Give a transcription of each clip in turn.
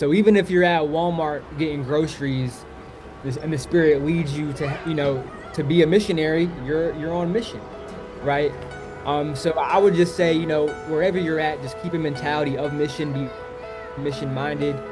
So even if you're at Walmart getting groceries, and the Spirit leads you to, to be a missionary, you're on mission, right? So I would just say, wherever you're at, just keep a mentality of mission, be mission minded.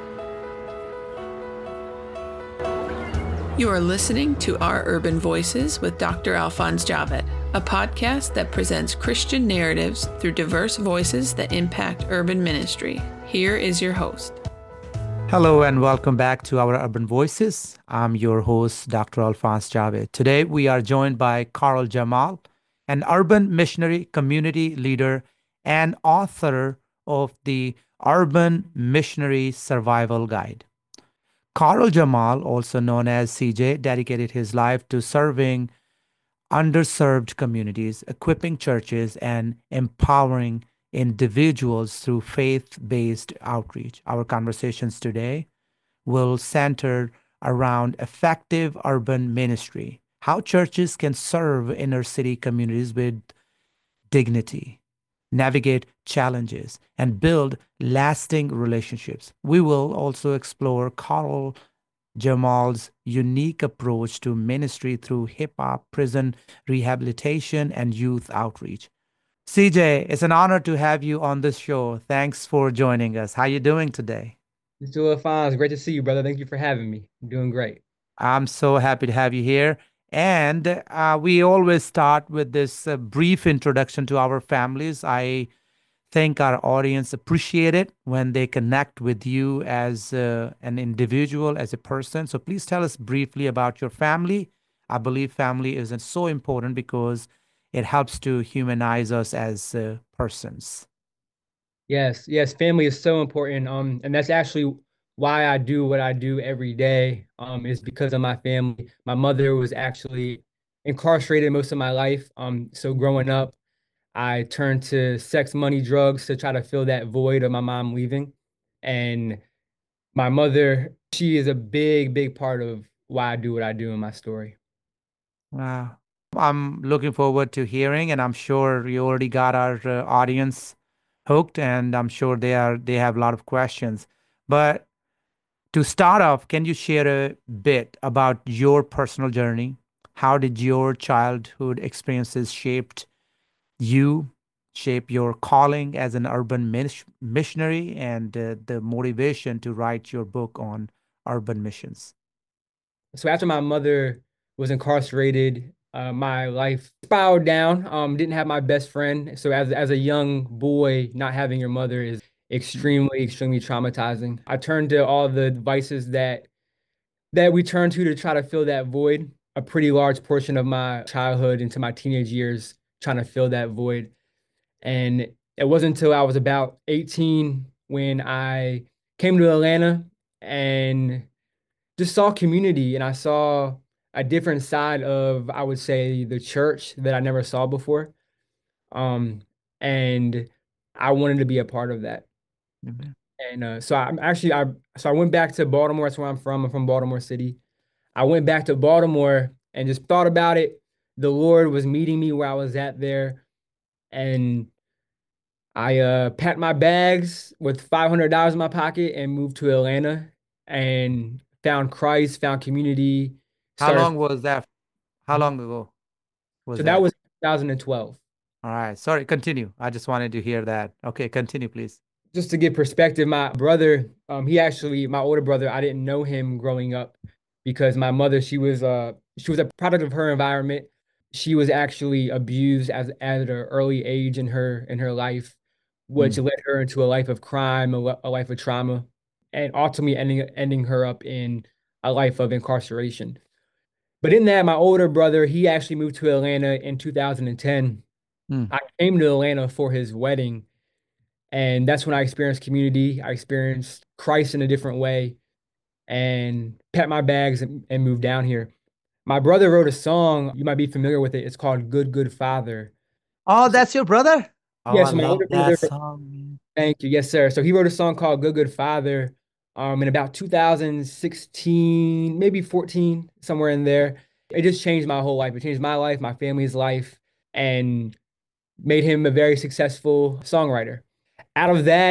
You are listening to Our Urban Voices with Dr. Alphonse Javed, a podcast that presents Christian narratives through diverse voices that impact urban ministry. Here is your host. Hello and welcome back to Our Urban Voices. I'm your host, Dr. Alphonse Javed. Today we are joined by Carl Jamal, an urban missionary community leader and author of the Urban Missionary Survival Guide. Carl Jamal, also known as CJ, dedicated his life to serving underserved communities, equipping churches, and empowering individuals through faith-based outreach. Our conversations today will center around effective urban ministry, how churches can serve inner city communities with dignity, navigate challenges, and build lasting relationships. We will also explore Carl Jamal's unique approach to ministry through hip hop, prison rehabilitation, and youth outreach. CJ, it's an honor to have you on this show. Thanks for joining us. How you doing today? Mr. LaFons, great to see you, brother. Thank you for having me. I'm doing great. I'm so happy to have you here. And we always start with this brief introduction to our families. I think our audience appreciate it when they connect with you as an individual, as a person. So please tell us briefly about your family. I believe family is so important because it helps to humanize us as persons. Yes, yes, family is so important. And that's actually why I do what I do every day. Is because of my family. My mother was actually incarcerated most of my life. So growing up, I turned to sex, money, drugs to try to fill that void of my mom leaving. And my mother, she is a big, big part of why I do what I do in my story. Wow. I'm looking forward to hearing, and I'm sure you already got our audience hooked, and I'm sure they have a lot of questions. But to start off, can you share a bit about your personal journey? How did your childhood experiences shape your calling as an urban missionary, and the motivation to write your book on urban missions? So after my mother was incarcerated, my life spiraled down. Didn't have my best friend. So as a young boy, not having your mother is extremely, extremely traumatizing. I turned to all the vices that we turned to try to fill that void. A pretty large portion of my childhood into my teenage years trying to fill that void. And it wasn't until I was about 18 when I came to Atlanta and just saw community, and I saw a different side of, I would say, the church that I never saw before. And I wanted to be a part of that. Mhm. And so I went back to Baltimore. That's where I'm from. I'm from Baltimore City. I went back to Baltimore and just thought about it. The Lord was meeting me where I was at there, and I packed my bags with $500 in my pocket and moved to Atlanta and found Christ, found community, How started. long was that? How long ago was So that that? was 2012. All right. Sorry, continue. I just wanted to hear that. Okay, continue, please. Just to get perspective, my brother, my older brother, I didn't know him growing up because my mother, she was a product of her environment. She was actually abused at an early age in her life, which Mm. led her into a life of crime, a life of trauma, and ultimately ending her up in a life of incarceration. But in that, my older brother, he actually moved to Atlanta in 2010. Mm. I came to Atlanta for his wedding, and that's when I experienced community. I experienced Christ in a different way and packed my bags and moved down here. My brother wrote a song, you might be familiar with it. It's called Good, Good Father. Oh, So, that's your brother? Oh, yeah, I so my older love brother, that song. thank you. Yes, sir. So he wrote a song called Good, Good Father in about 2016, maybe 14, somewhere in there. It just changed my whole life. It changed my life, my family's life, and made him a very successful songwriter. Out of that,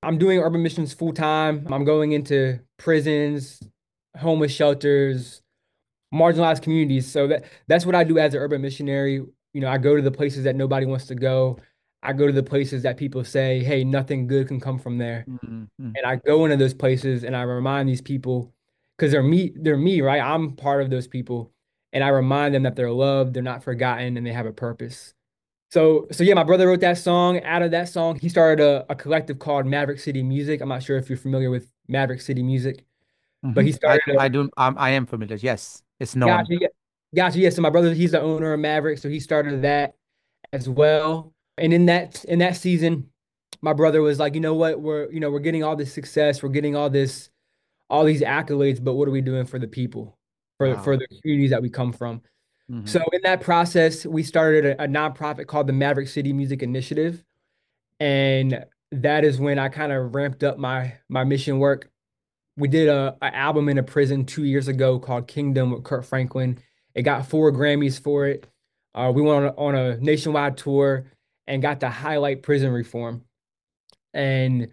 I'm doing urban missions full time. I'm going into prisons, homeless shelters, marginalized communities. So that's what I do as an urban missionary. I go to the places that nobody wants to go. I go to the places that people say, "Hey, nothing good can come from there." Mhm. And I go into those places and I remind these people because they're me, right? I'm part of those people. And I remind them that they're loved, they're not forgotten, and they have a purpose. So yeah, my brother wrote that song. Out of that song, he started a collective called Maverick City Music. I'm not sure if you're familiar with Maverick City Music, but he I started do, I do, I am familiar. Yes, it's known. gotcha, yeah, gotcha, yeah. So my brother, he's the owner of Maverick, so he started that as well. And in that season, my brother was like, you know what, we're getting all this success, we're getting all these accolades, but what are we doing for the people, for Wow. the communities that we come from? So Hmm. in that process, we started a nonprofit called the Maverick City Music Initiative, and that is when I kind of ramped up my mission work. We did a album in a prison 2 years ago called Kingdom with Kurt Franklin. It got 4 Grammys for it. We went on a nationwide tour and got to highlight prison reform. And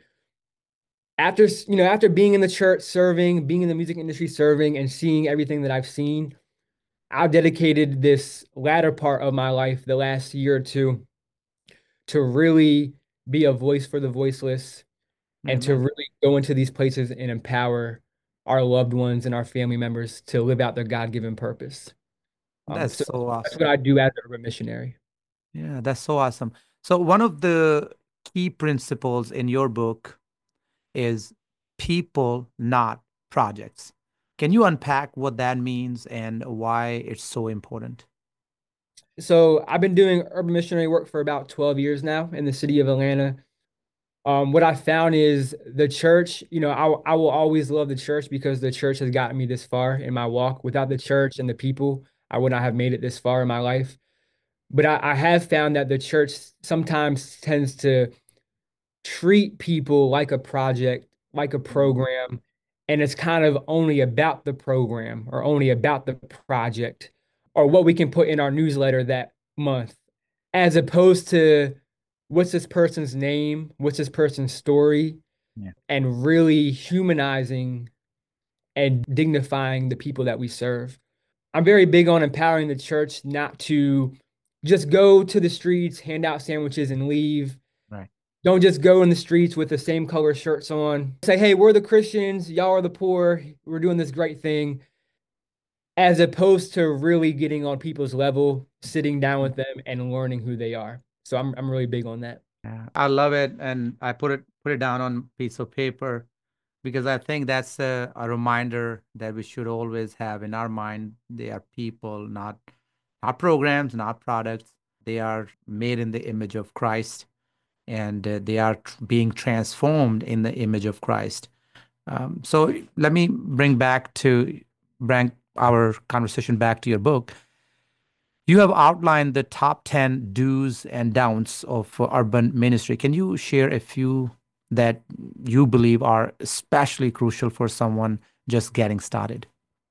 after being in the church serving, being in the music industry serving, and seeing everything that I've seen, I've dedicated this latter part of my life, the last year or two, to really be a voice for the voiceless and to Amen. really go into these places and empower our loved ones and our family members to live out their God-given purpose. That's So so that's what awesome. I do as an urban missionary. Yeah, that's so awesome. So one of the key principles in your book is people, not projects. Can you unpack what that means and why it's so important? So I've been doing urban missionary work for about 12 years now in the city of Atlanta. What I found is the church, I will always love the church because the church has gotten me this far in my walk. Without the church and the people, I would not have made it this far in my life. But I have found that the church sometimes tends to treat people like a project, like a Mhm. program, and it's kind of only about the program or only about the project or what we can put in our newsletter that month, as opposed to what's this person's name, what's this person's story, Yeah. and really humanizing and dignifying the people that we serve. I'm very big on empowering the church not to just go to the streets, hand out sandwiches, and leave. Right. Don't just go in the streets with the same color shirts on. Say, hey, we're the Christians, y'all are the poor, we're doing this great thing, as opposed to really getting on people's level, sitting down with them and learning who they are. So I'm really big on that. Yeah, I love it, and I put it down on piece of paper because I think that's a reminder that we should always have in our mind. They are people, not programs, not products. They are made in the image of Christ, and they are being transformed in the image of Christ. So let me bring our conversation back to your book. You have outlined the top 10 do's and don'ts of urban ministry. Can you share a few that you believe are especially crucial for someone just getting started?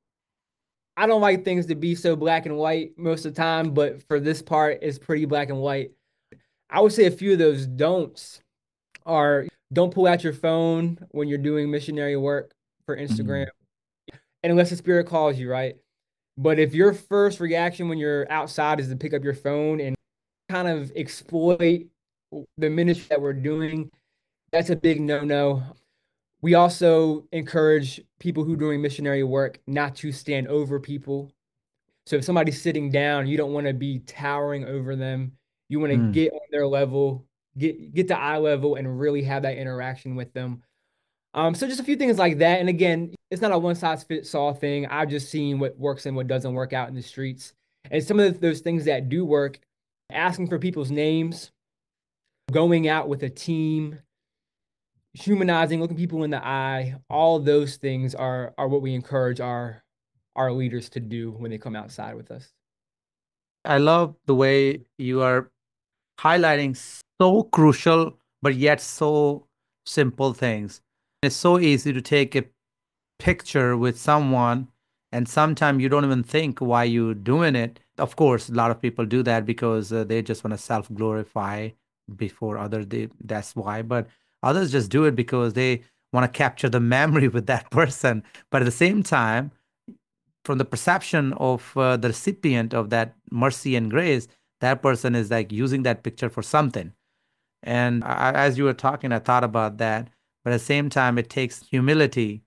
I don't like things to be so black and white most of the time, but for this part, it's pretty black and white. I would say a few of those don'ts are don't pull out your phone when you're doing missionary work for Instagram, Mhm. and unless the spirit calls you, right? But if your first reaction when you're outside is to pick up your phone and kind of exploit the ministry that we're doing, that's a big no-no. We also encourage people who are doing missionary work not to stand over people. So if somebody's sitting down, you don't want to be towering over them. You want to Mm. get on their level, get to eye level, and really have that interaction with them. So just a few things like that. And again, it's not a one size fits all thing. I've just seen what works and what doesn't work out in the streets. And some of those things that do work, asking for people's names, going out with a team, humanizing, looking people in the eye, all those things are what we encourage our leaders to do when they come outside with us. I love the way you are highlighting so crucial, but yet so simple things. It's so easy to take a picture with someone, and sometimes you don't even think why you're doing it. Of course, a lot of people do that because they just want to self glorify before others. That's why. But Others just do it because they want to capture the memory with that person. But at the same time, from the perception of the recipient of that mercy and grace, that person is like using that picture for something. And as you were talking, I thought about that. But at the same time, it takes humility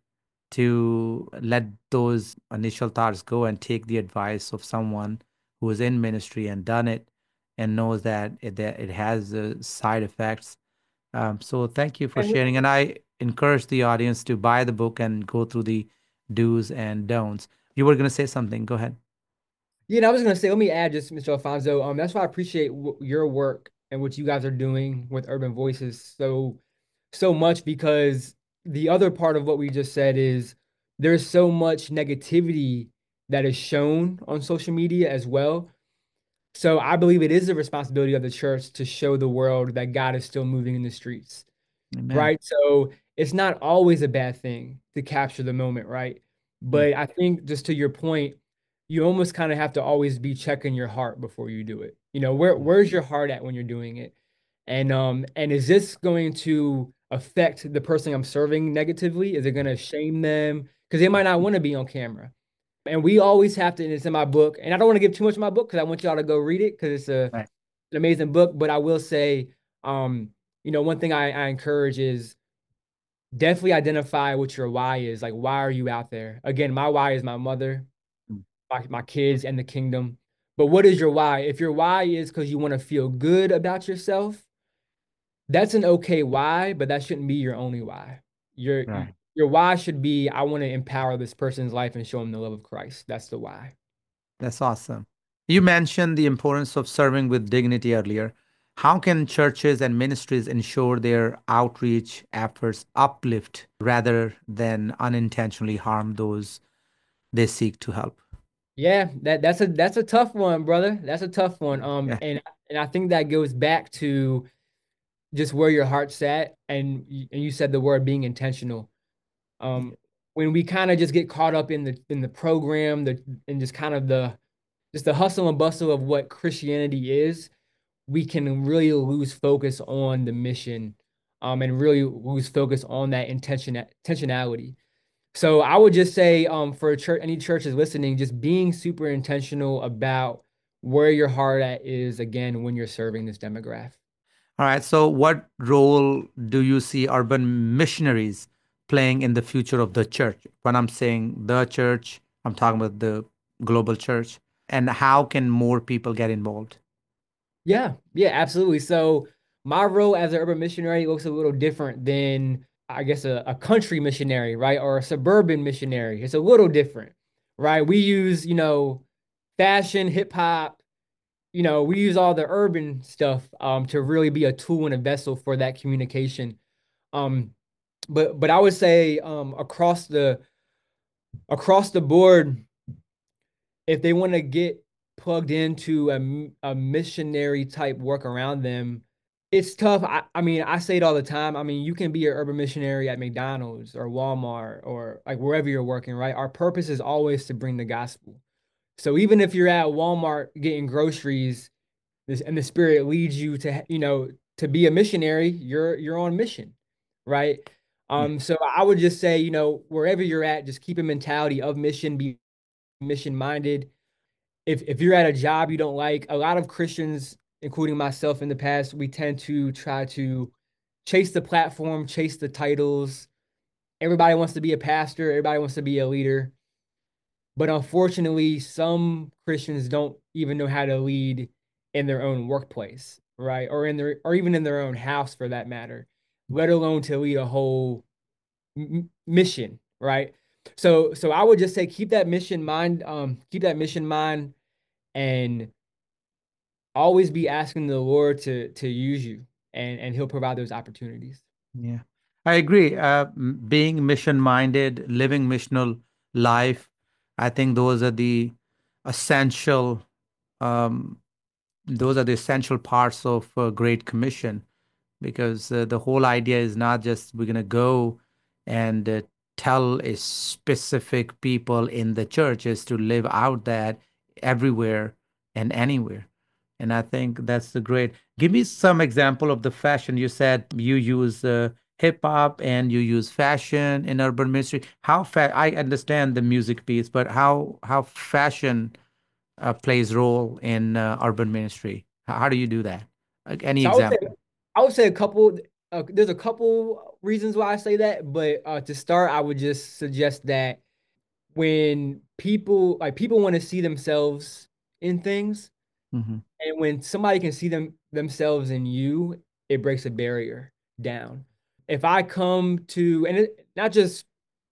to let those initial thoughts go and take the advice of someone who is in ministry and done it and knows that it has side effects. So thank you for And sharing. And I encourage the audience to buy the book and go through the do's and don'ts. You were going to say something. Go ahead. yeah, and I was gonna say, let me add just, Mr. Alfonso. That's why I appreciate your work and what you guys are doing with Urban Voices so much, because the other part of what we just said is there's so much negativity that is shown on social media as well. So I believe it is the responsibility of the church to show the world that God is still moving in the streets, Amen. right? So it's not always a bad thing to capture the moment, right? Yeah. But I think, just to your point, you almost kind of have to always be checking your heart before you do it. Where's your heart at when you're doing it? And is this going to affect the person I'm serving negatively? Is it going to shame them? Because they might not want to be on camera. And we always have to, and it's in my book, and I don't want to give too much of my book because I want y'all to go read it, because it's Right. an amazing book. But I will say, one thing I encourage is definitely identify what your why is. Like, why are you out there? Again, my why is my mother, Mm. my kids, and the kingdom. But what is your why? If your why is because you want to feel good about yourself, that's an okay why, but that shouldn't be your only why. Your Right. your why should be, I want to empower this person's life and show them the love of Christ. That's the why. That's awesome. You mentioned the importance of serving with dignity earlier. How can churches and ministries ensure their outreach efforts uplift rather than unintentionally harm those they seek to help? Yeah, that's a tough one, brother. That's a tough one. Yeah. And I think that goes back to just where your heart's at, and you said the word being intentional. Yeah. Um, when we kind of just get caught up in the program, and just kind of the hustle and bustle of what Christianity is, we can really lose focus on the mission, and really lose focus on that intentionality. So I would just say, for any churches listening, just being super intentional about where your heart at is, again, when you're serving this demographic. All right. So, what role do you see urban missionaries playing in the future of the church? When I'm saying the church, I'm talking about the global church. And how can more people get involved? Yeah, yeah, absolutely. So my role as an urban missionary looks a little different than, I guess, a country missionary, right? Or a suburban missionary. It's a little different, right? We use, fashion, hip hop, we use all the urban stuff, to really be a tool and a vessel for that communication. Um, but I would say, across the board, if they want to get plugged into a missionary type work around them, it's tough. I mean, I say it all the time. I mean, you can be an urban missionary at McDonald's or Walmart or like wherever you're working, right? Our purpose is always to bring the gospel. So even if you're at Walmart getting groceries, and the Spirit leads you to be a missionary, you're on mission, right? Yeah. So I would just say, wherever you're at, just keep a mentality of mission, be mission minded. If you're at a job you don't like, a lot of Christians, including myself in the past, we tend to try to chase the platform, chase the titles. Everybody wants to be a pastor, everybody wants to be a leader. But unfortunately, some Christians don't even know how to lead in their own workplace, right? Or even in their own house for that matter, let alone to lead a whole mission, right? So I would just say keep that mission mind, and always be asking the Lord to use you, and He'll provide those opportunities. Yeah, I agree. Being mission minded, living missional life, I think essential. Um, those are the essential parts of Great Commission, because the whole idea is not just we're gonna go and tell a specific people in the church, is to live out that everywhere and anywhere. And I think that's the great. Give me some example of the fashion. You said you use hip hop and you use fashion in urban ministry. I understand the music piece, but how fashion plays role in urban ministry? How do you do that? Like any So example? I would say a couple. There's a couple reasons why I say that, but to start, I would just suggest that when people want to see themselves in things, Hmm. and when somebody can see themselves in you, it breaks a barrier down. If I come to, and not just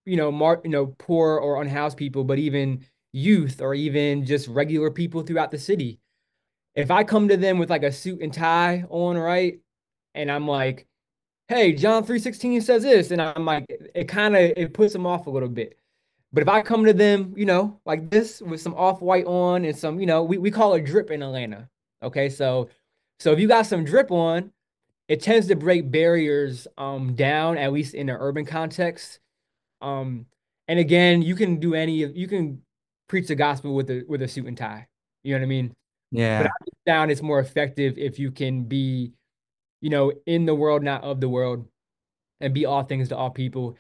poor or unhoused people, but even youth or even just regular people throughout the city. If I come to them with like a suit and tie on, right, and I'm like, "Hey, John 3:16 says this," and I'm like, it puts them off a little bit. But if I come to them, like this with some off-white on and some, we call it drip in Atlanta. Okay, so if you got some drip on, it tends to break barriers down, at least in the urban context. Um, and again, you can preach the gospel with a suit and tie. You know what I mean? But Yeah. I found it's more effective if you can be, in the world, not of the world, and be all things to all people.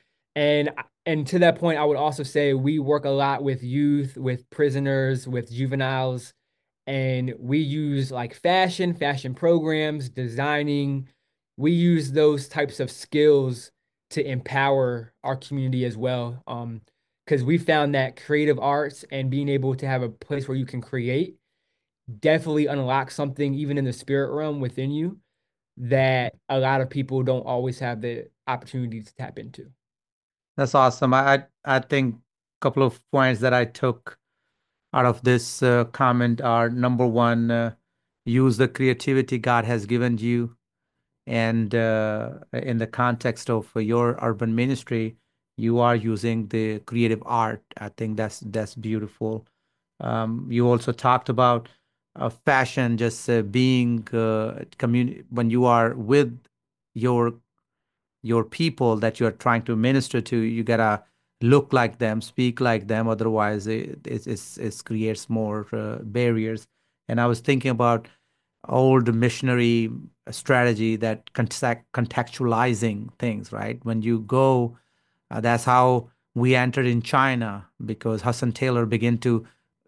And to that point, I would also say we work a lot with youth, with prisoners, with juveniles, and we use like fashion programs, designing. We use those types of skills to empower our community as well. Because we found that creative arts and being able to have a place where you can create definitely unlock something even in the spirit realm within you that a lot of people don't always have the opportunity to tap into. That's awesome. I think a couple of points that I took out of this comment are number one, use the creativity God has given you, and in the context of your urban ministry, you are using the creative art. I think that's beautiful. You also talked about fashion, just being when you are with your your people that you're trying to minister to, you gotta look like them, speak like them. Otherwise, it creates more barriers. And I was thinking about old missionary strategy that contextualizing things, right? When you go, that's how we entered in China because Hudson Taylor began to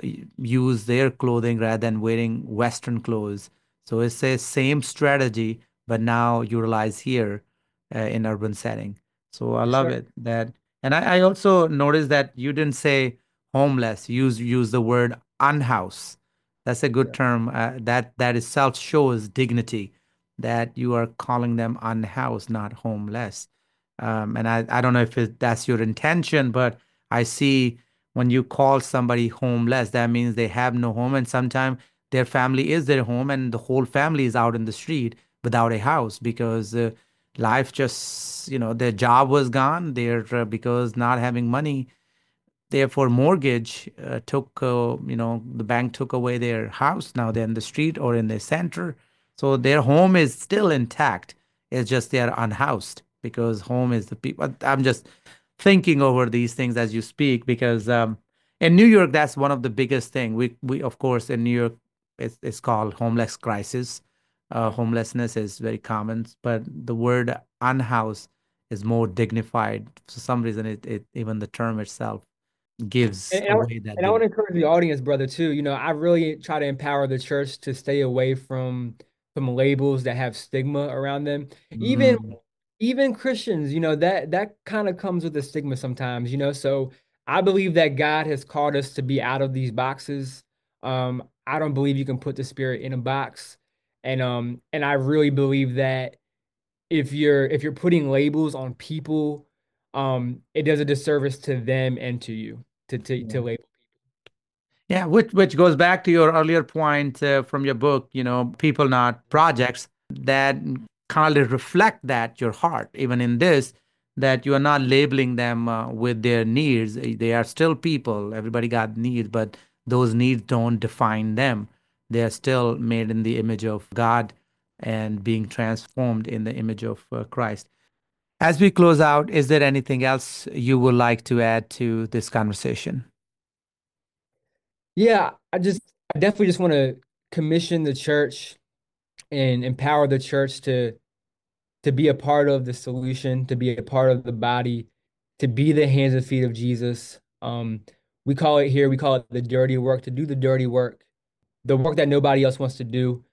use their clothing rather than wearing Western clothes. So it's the same strategy, but now utilized here in urban setting. So I Yes, love sir. it that, and I also noticed that you didn't say homeless. Use the word unhoused. That's a good Yeah. term. That itself shows dignity. That you are calling them unhoused, not homeless. And I don't know if that's your intention, but I see when you call somebody homeless, that means they have no home, and sometimes their family is their home, and the whole family is out in the street without a house because life just, their job was gone. They're because not having money, therefore mortgage took, the bank took away their house. Now they're in the street or in the center, so their home is still intact. It's just they are unhoused because home is the people. I'm just thinking over these things as you speak because in New York, that's one of the biggest thing. We of course in New York, it's called homeless crisis. Homelessness is very common, but the word unhoused is more dignified. For some reason, it even the term itself gives And, and I, away that and I want to dignity. encourage the audience, brother, too. I really try to empower the church to stay away from labels that have stigma around them. Even Mm, even Christians, that kind of comes with a stigma sometimes. So I believe that God has called us to be out of these boxes. I don't believe you can put the spirit in a box. And I really believe that if you're putting labels on people, it does a disservice to them and to you to yeah. label. Yeah, which goes back to your earlier point from your book, people not projects that kind of reflect that your heart, even in this, that you are not labeling them with their needs. They are still people. Everybody got needs, but those needs don't define them. They are still made in the image of God and being transformed in the image of Christ. As we close out, is there anything else you would like to add to this conversation? Yeah, I definitely just want to commission the church and empower the church to be a part of the solution, to be a part of the body, to be the hands and feet of Jesus. We call it here, we call it the dirty work, to do the work that nobody else wants to do.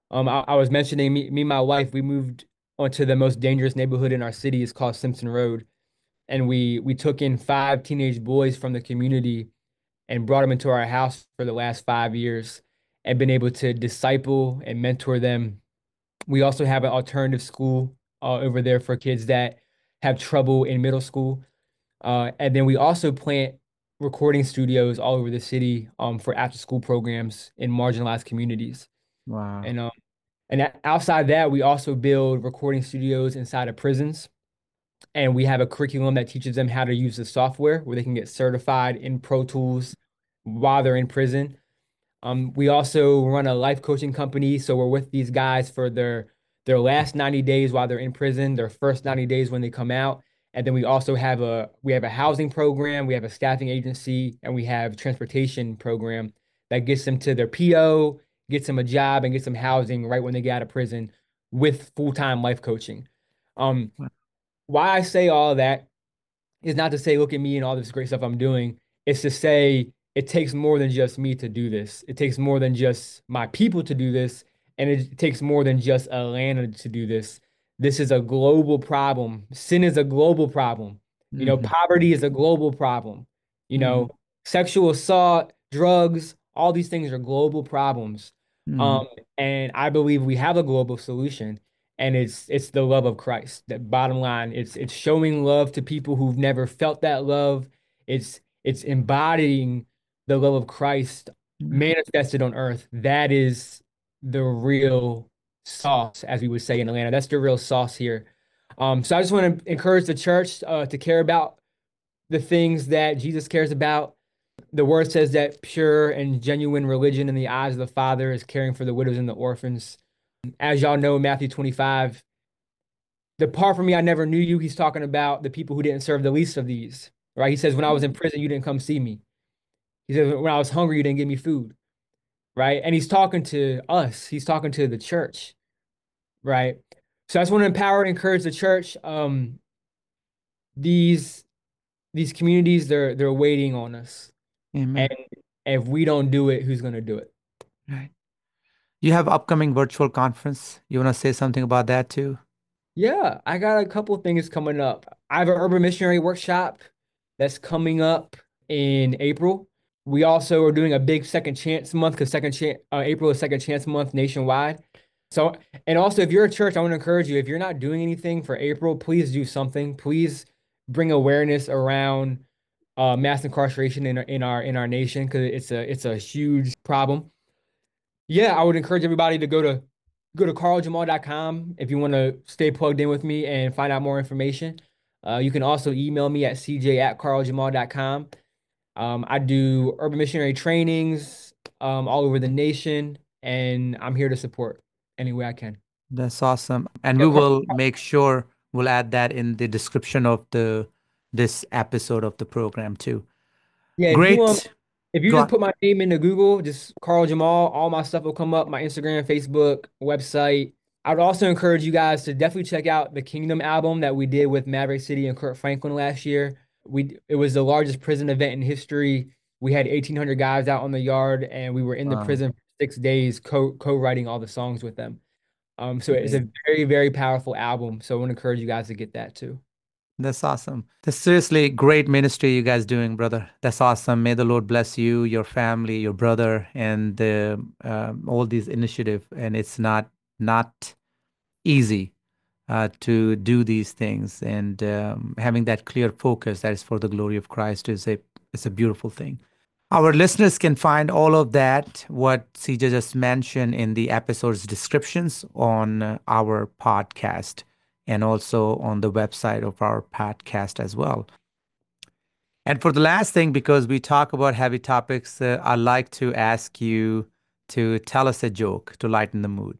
I was mentioning me and my wife, we moved onto the most dangerous neighborhood in our city. It's called Simpson Road. And we took in 5 teenage boys from the community and brought them into our house for the last 5 years and been able to disciple and mentor them. We also have an alternative school over there for kids that have trouble in middle school. And then we also plant recording studios all over the city for after school programs in marginalized communities. Wow. And outside that, we also build recording studios inside of prisons. And we have a curriculum that teaches them how to use the software where they can get certified in Pro Tools while they're in prison. We also run a life coaching company, so we're with these guys for their last 90 days while they're in prison, their first 90 days when they come out. And then we have a housing program, we have a staffing agency, and we have a transportation program that gets them to their PO, gets them a job, and gets them housing right when they get out of prison with full-time life coaching. Um, why I say all of that is not to say, look at me and all this great stuff I'm doing. It's to say it takes more than just me to do this. It takes more than just my people to do this. And it takes more than just Atlanta to do this. This is a global problem. Sin is a global problem. Hmm. Poverty is a global problem. You Hmm. know, sexual assault, drugs, all these things are global problems. Hmm. Um, and I believe we have a global solution and it's the love of Christ. That bottom line, it's showing love to people who've never felt that love. It's embodying the love of Christ manifested on earth. That is the real sauce, as we would say in Atlanta. That's the real sauce here. So I just want to encourage the church to care about the things that Jesus cares about. The word says that pure and genuine religion in the eyes of the Father is caring for the widows and the orphans. As y'all know, Matthew 25, depart from me, I never knew you. He's talking about the people who didn't serve the least of these, right? He says, when I was in prison, you didn't come see me. He says, when I was hungry, you didn't give me food, right? And he's talking to us. He's talking to the church, right? So I just want to empower and encourage the church. These these communities, they're waiting on us. And Amen. if we don't do it, who's going to do it? Right. You have upcoming virtual conference. You want to say something about that too? Yeah, I got a couple of things coming up. I have an urban missionary workshop that's coming up in April. We also are doing a big second chance month because second chance April is second chance month nationwide. So, and also if you're a church, I want to encourage you, if you're not doing anything for April, please do something. Please bring awareness around mass incarceration in our nation because it's a huge problem. Yeah, I would encourage everybody to go to carljamal.com if you want to stay plugged in with me and find out more information. You can also email me at cj@carljamal.com. I do urban missionary trainings all over the nation, and I'm here to support any way I can. That's awesome. And we Yeah, will make sure we'll add that in the description of the this episode of the program too. yeah, Great. if you Go just on. put my name into Google, just Carl Jamal, all my stuff will come up, my Instagram, Facebook, website. I would also encourage you guys to definitely check out the Kingdom album that we did with Maverick City and Kurt Franklin last year. It was the largest prison event in history. We had 1,800 guys out on the yard, and we were in the Wow. prison for 6 days co-writing all the songs with them. So it's a Amazing. very, very powerful album. So I want to encourage you guys to get that too. That's awesome. That's seriously great ministry you guys doing, brother. That's awesome. May the Lord bless you, your family, your brother, and all these initiative. And it's not easy to do these things, and having that clear focus that is for the glory of Christ is a beautiful thing. Our listeners can find all of that, what CJ just mentioned, in the episode's descriptions on our podcast and also on the website of our podcast as well. And for the last thing, because we talk about heavy topics, I'd like to ask you to tell us a joke to lighten the mood.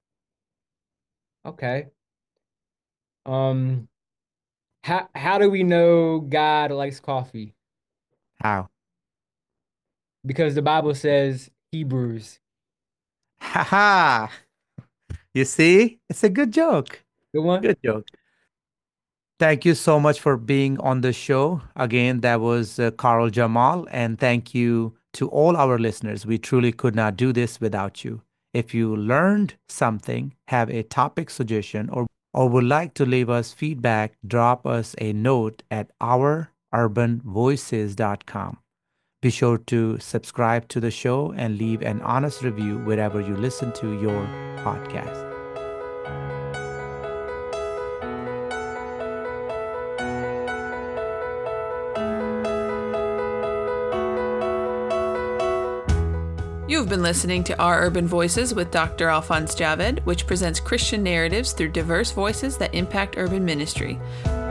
Okay. Um, how do we know God likes coffee? How? Because the Bible says Hebrews. Ha ha. You see, it's a good joke. Good one. Good joke. Thank you so much for being on the show. Again, that was Carl Jamal. And thank you to all our listeners. We truly could not do this without you. If you learned something, have a topic suggestion, or would like to leave us feedback, drop us a note at oururbanvoices.com. Be sure to subscribe to the show and leave an honest review wherever you listen to your podcast. You've been listening to Our Urban Voices with Dr. Alphonse Javed, which presents Christian narratives through diverse voices that impact urban ministry.